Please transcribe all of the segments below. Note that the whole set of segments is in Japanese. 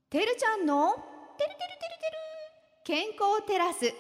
てるちゃんのてる健康テラス。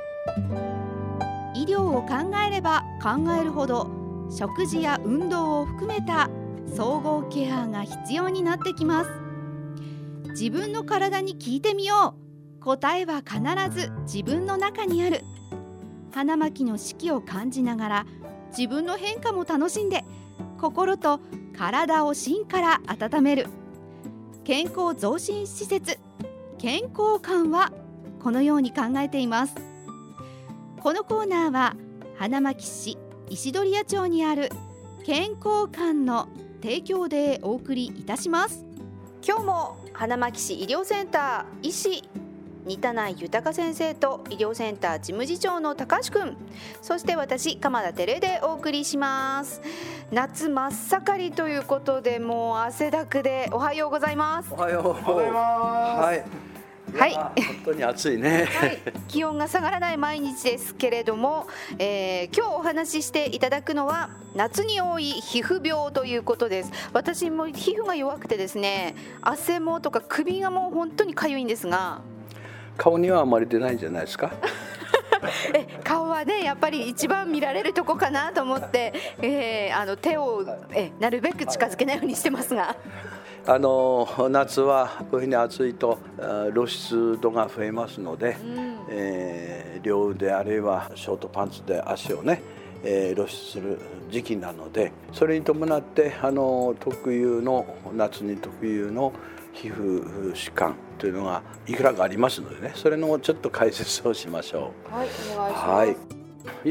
医療を考えれば考えるほど食事や運動を含めた総合ケアが必要になってきます。自分の体に聞いてみよう。答えは必ず自分の中にある。花巻の四季を感じながら自分の変化も楽しんで心と体を芯から温める健康増進施設健康館はこのように考えています。このコーナーは花巻市石鳥谷町にある健康館の提供でお送りいたします。今日も花巻市医療センター医師仁田内豊先生と医療センター事務次長の高橋くん、そして私鎌田照でお送りします。夏真っ盛りということでもう汗だくでおはようございます。 おはようございます。はい、本当に暑いね、はい、 気温が下がらない毎日ですけれども、今日お話ししていただくのは夏に多い皮膚病ということです。私も皮膚が弱くてですね、汗もとか首がもう本当にかゆいんですが、 顔にはあまり出ないんじゃないですか顔はねやっぱり一番見られるとこかなと思って、手をなるべく近づけないようにしてますが、 夏はこういうふうに暑いと露出度が増えますので、両腕あるいはショートパンツで足をね、露出する時期なので、それに伴って特有の夏に特有の皮膚疾患というのがいくらかありますのでね、それのちょっと解説をしましょう。 はい、お願いします。はい、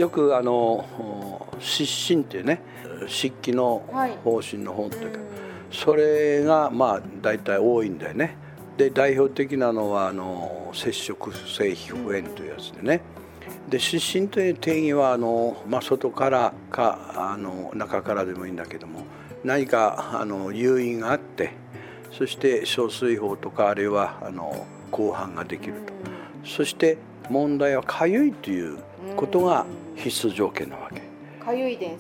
よく湿疹っていうね、湿気の方針の方というか、それがまあ大体多いんだよね。で代表的なのは接触性皮膚炎というやつでね。で湿疹という定義は外からか中からでもいいんだけども、何か誘因があって、そして小水疱とかあるいは紅斑ができると。そして問題はかゆいということが必須条件なわけ。 かゆいです。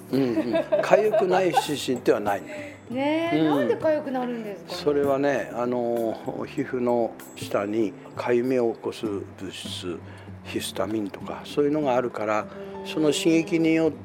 かゆくない湿疹ではないね、なんでかゆくなるんですかね。 それはね、皮膚の下にかゆみを起こす物質ヒスタミンとかそういうのがあるから、その刺激によって、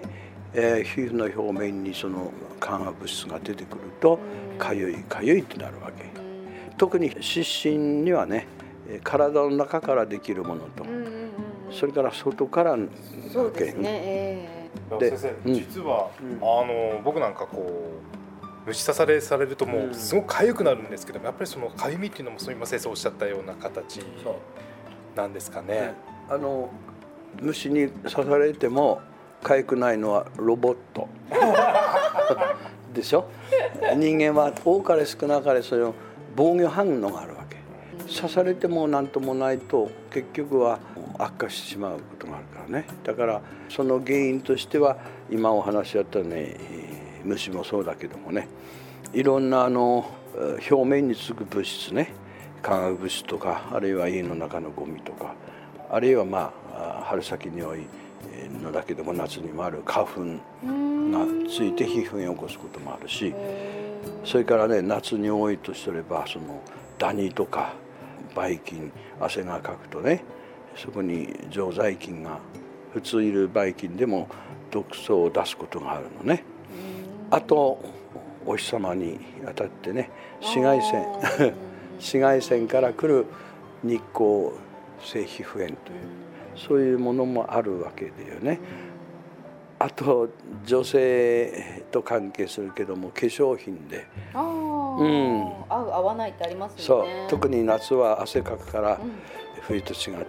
皮膚の表面にその化学物質が出てくるとかゆいってなるわけ。特に湿疹にはね、体の中からできるものと、それから外からのわけ。 そうですね。 先生、実は、僕なんか虫刺されされるともうすごく痒くなるんですけども、やっぱりその痒みっていうのも今先生おっしゃったような形なんですかね。 虫に刺されても痒くないのはロボットでしょ。人間は多かれ少なかれそれを防御反応があるわけ。刺されても何ともないと結局は悪化してしまうことがあるからね。だからその原因としては今お話しあったね、虫もそうだけどもね、いろんな表面につく物質ね、化学物質とか、あるいは家の中のゴミとか、あるいは春先に多いのだけども夏にもある花粉がついて皮膚炎を起こすこともあるし、それからね、夏に多いとすればそのダニとかばい菌、汗がかくとね、そこに常在菌が、普通いるばい菌でも毒素を出すことがあるのね。あとお日様に当たってね、紫外線から来る日光性皮膚炎という、そういうものもあるわけだよね。あと女性と関係するけども、化粧品で合う合わないってありますよね。 そう、特に夏は汗かくから、冬と違って、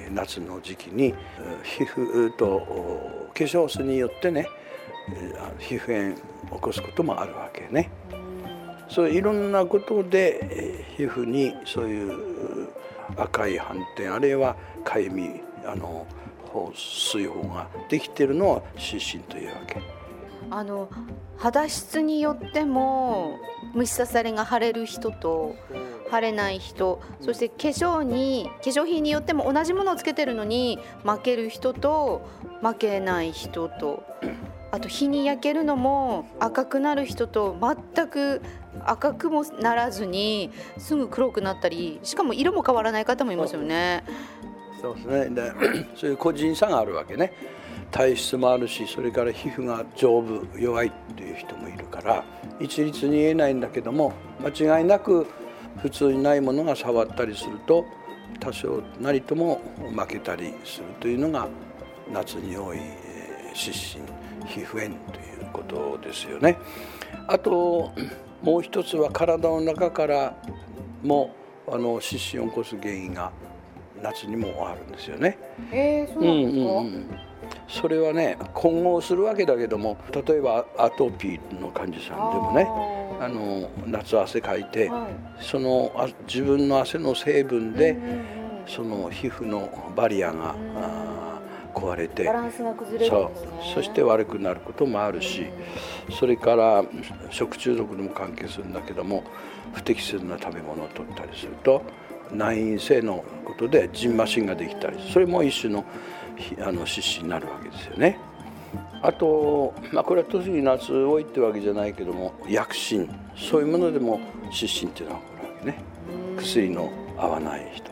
夏の時期に皮膚と化粧水によってね、皮膚炎を起こすこともあるわけね。そういろんなことで、皮膚にそういう赤い斑点、あるいはかゆみ、水疱ができているのは湿疹というわけ。 肌質によっても虫刺されが腫れる人と腫れない人、そして化粧品によっても同じものをつけてるのに負ける人と負けない人と、 あと日に焼けるのも赤くなる人と全く赤くもならずにすぐ黒くなったり、しかも色も変わらない方もいますよね。 そうですね。でそういう個人差があるわけね。体質もあるし、それから皮膚が丈夫弱いっていう人もいるから、一律に言えないんだけども、間違いなく普通にないものが触ったりすると多少なりとも負けたりするというのが夏に多い湿疹皮膚炎ということですよね。あともう一つは体の中からも湿疹を起こす原因が夏にもあるんですよね。 そうなんですか？ それはね、混合するわけだけども、例えばアトピーの患者さんでもね、夏汗かいて、その自分の汗の成分で、その皮膚のバリアが壊れてバランスが崩れるんですね。 そして悪くなることもあるし、それから食中毒にも関係するんだけども、不適切な食べ物を取ったりすると内因性のことでじんましんができたり、それも一種の湿疹になるわけですよね。あと、これは特に夏多いってわけじゃないけども、薬疹、そういうものでも湿疹っていうのは起こるわけね。薬の合わない人、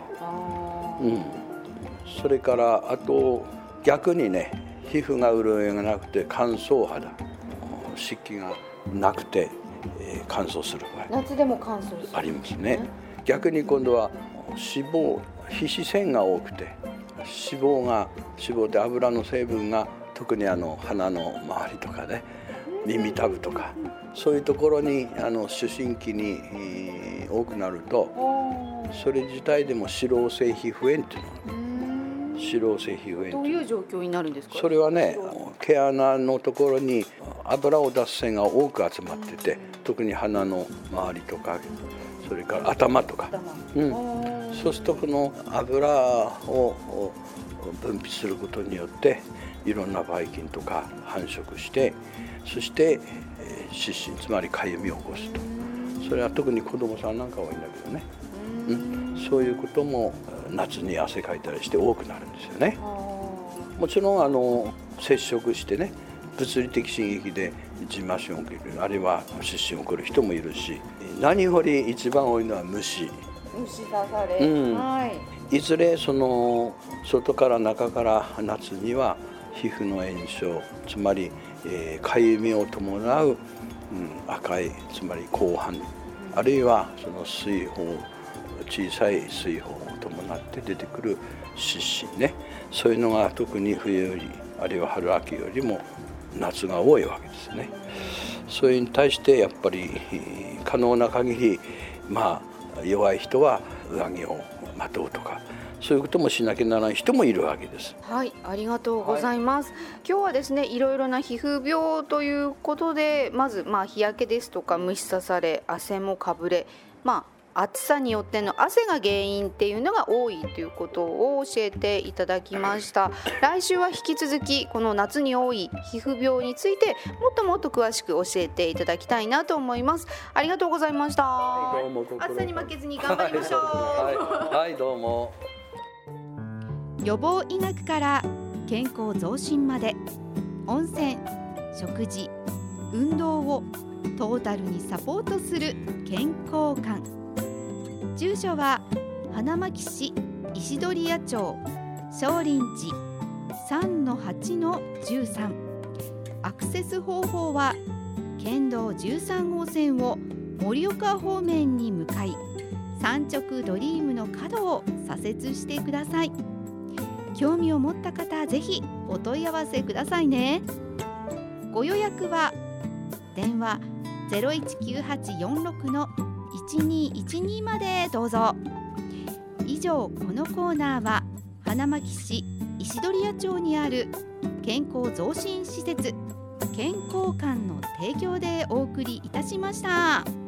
それからあと逆にね、皮膚が潤いがなくて乾燥肌、湿気がなくて、乾燥する場合夏でも乾燥するありますね。逆に今度は脂肪、皮脂腺が多くて、脂肪って油の成分が特に鼻の周りとかね、耳たぶとかそういうところに思春期に多くなると、それ自体でも脂漏性皮膚炎っていうのが、脂漏性皮膚炎どういう状況になるんですか？ それはね、毛穴のところに油を出す線が多く集まってて、特に鼻の周りとか、それから頭とか、そうするとこの油を分泌することによっていろんなばい菌とか繁殖して、そして湿疹、つまりかゆみを起こすと。それは特に子どもさんなんか多いんだけどね、そういうことも夏に汗かいたりして多くなるんですよね。もちろん接触してね、物理的刺激でじんましんを起きる、あるいは湿疹を起こる人もいるし、何より一番多いのは虫刺され、 いずれその外から中から夏には皮膚の炎症、つまりかゆみを伴う、赤い、つまり紅斑、あるいはその水疱、小さい水疱を伴って出てくる湿疹ね、そういうのが特に冬より、あるいは春秋よりも夏が多いわけですね。それに対してやっぱり可能な限り、弱い人は上着をまとうとか、そういうこともしなきゃならない人もいるわけです。 はい、ありがとうございます。今日はですね、いろいろな皮膚病ということで、まず日焼けですとか虫刺され、汗もかぶれ、暑さによっての汗が原因っていうのが多いということを教えていただきました。来週は引き続きこの夏に多い皮膚病についてもっともっと詳しく教えていただきたいなと思います。ありがとうございました。 どうも暑さに負けずに頑張りましょう。 はい、どうも。 予防医学から健康増進まで、温泉、食事、運動をトータルにサポートする健康館。住所は花巻市石鳥谷町少林寺 3-8-13。アクセス方法は県道13号線を盛岡方面に向かい、三直ドリームの角を左折してください。興味を持った方、ぜひお問い合わせくださいね。ご予約は電話 019846-1212 までどうぞ。以上、このコーナーは花巻市石鳥谷町にある健康増進施設健康館の提供でお送りいたしました。